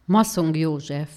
Maszong József.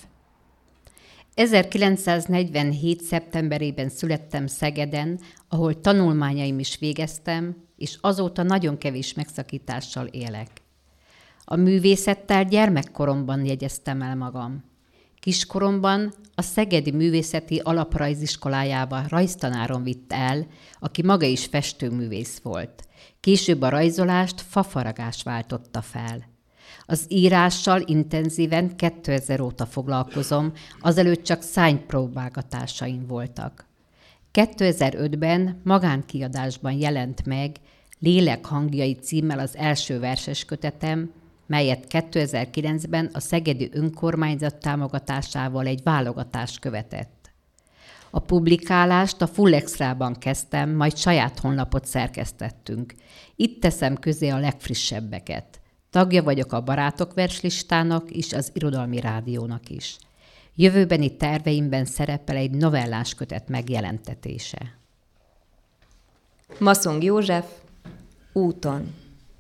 1947. szeptemberében születtem Szegeden, ahol tanulmányaim is végeztem, és azóta nagyon kevés megszakítással élek. A művészettel gyermekkoromban jegyeztem el magam. Kiskoromban a Szegedi Művészeti Alaprajziskolájába rajztanárom vitt el, aki maga is festőművész volt. Később a rajzolást fafaragás váltotta fel. Az írással intenzíven 2000 óta foglalkozom, azelőtt csak szárnypróbálgatásaim voltak. 2005-ben magánkiadásban jelent meg Lélek hangjai címmel az első verseskötetem, melyet 2009-ben a Szegedi Önkormányzat támogatásával egy válogatás követett. A publikálást a Full Extrában kezdtem, majd saját honlapot szerkesztettünk. Itt teszem közé a legfrissebbeket. Tagja vagyok a Barátok verslistának és az Irodalmi Rádiónak is. Jövőbeni terveimben szerepel egy novellás kötet megjelentetése. Maszong József, Úton.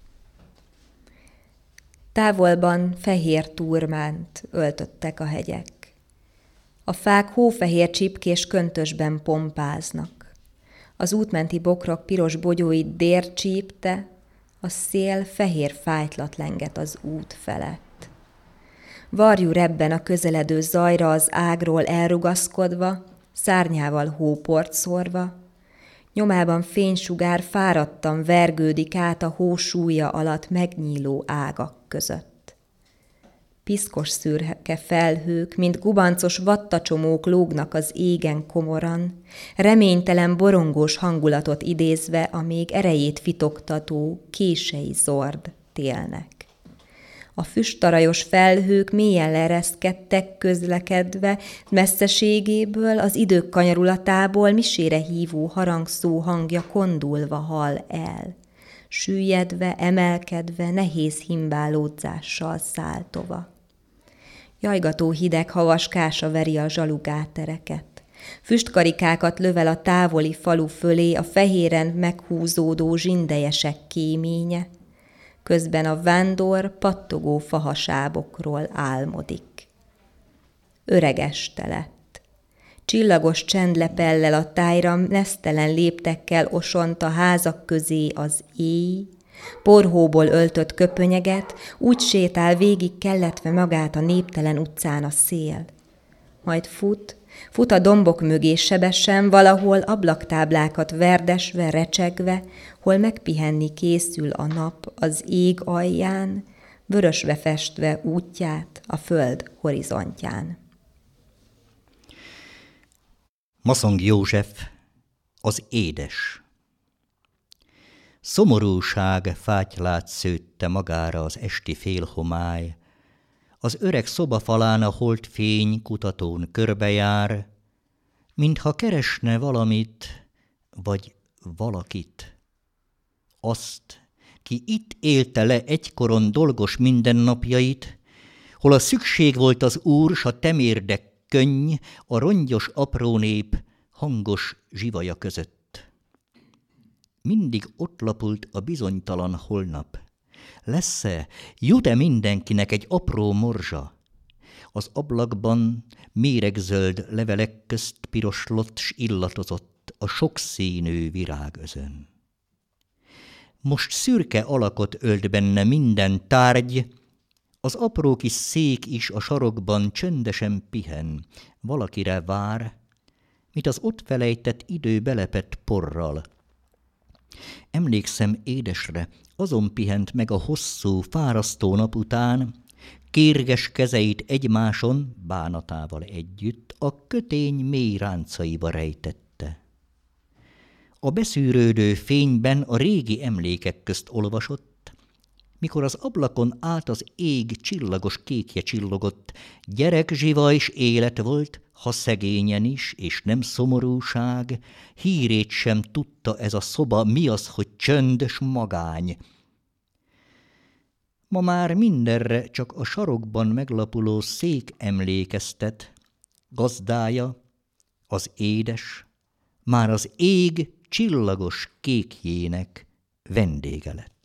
Távolban fehér turmánt öltöttek a hegyek. A fák hófehér csipkés köntösben pompáznak. Az útmenti bokrok piros bogyóit dér csípte, a szél fehér fájtlat lenget az út felett. Varjú rebben a közeledő zajra az ágról elrugaszkodva, szárnyával hóport szórva, nyomában fénysugár fáradtan vergődik át a hó súlya alatt megnyíló ágak között. Piszkos szürke felhők, mint gubancos vattacsomók lógnak az égen komoran, reménytelen borongós hangulatot idézve a még erejét fitoktató kései zord télnek. A füsttarajos felhők mélyen leereszkedtek közlekedve, messzeségéből, az idők kanyarulatából misére hívó harangszó hangja kondulva hal el. Süllyedve, emelkedve, nehéz himbálódzással száll tova. Jajgató hideg havaskása veri a zsalugátereket. Füstkarikákat lövel a távoli falu fölé a fehéren meghúzódó zsindejesek kéménye. Közben a vándor pattogó fahasábokról álmodik. Öreg este lett. Csillagos csend lepellel a tájra, nesztelen léptekkel osont a házak közé az éj, porhóból öltött köpönyeget, úgy sétál végig kelletve magát a néptelen utcán a szél. Majd fut a dombok mögé sebesen, valahol ablaktáblákat verdesve, recsegve, hol megpihenni készül a nap az ég alján, vörösve festve útját a föld horizontján. Maszong József, az édes. Szomorúság fátylát szőtte magára az esti félhomály, az öreg szobafalán a holdfény kutatón körbejár, mintha keresne valamit, vagy valakit. Azt, ki itt élte le egykoron dolgos mindennapjait, hol a szükség volt az úr, s a temérdek könny, a rongyos apró nép hangos zsivaja között. Mindig ott lapult a bizonytalan holnap. Lesz-e, jut-e mindenkinek egy apró morzsa? Az ablakban méregzöld levelek közt piroslott s illatozott a sokszínű virágözön. Most szürke alakot ölt benne minden tárgy, az apró kis szék is a sarokban csöndesen pihen, valakire vár, mint az ott felejtett idő belepett porral. Emlékszem édesre, azon pihent meg a hosszú, fárasztó nap után, kérges kezeit egymáson, bánatával együtt, a kötény mély ráncaiba rejtette. A beszűrődő fényben a régi emlékek közt olvasott, mikor az ablakon át az ég csillagos kékje csillogott, gyerekzsiva és élet volt, ha szegényen is, és nem szomorúság, hírét sem tudta ez a szoba, mi az, hogy csönd s magány. Ma már mindenre csak a sarokban meglapuló szék emlékeztet, gazdája, az édes, már az ég csillagos kékjének vendége lett.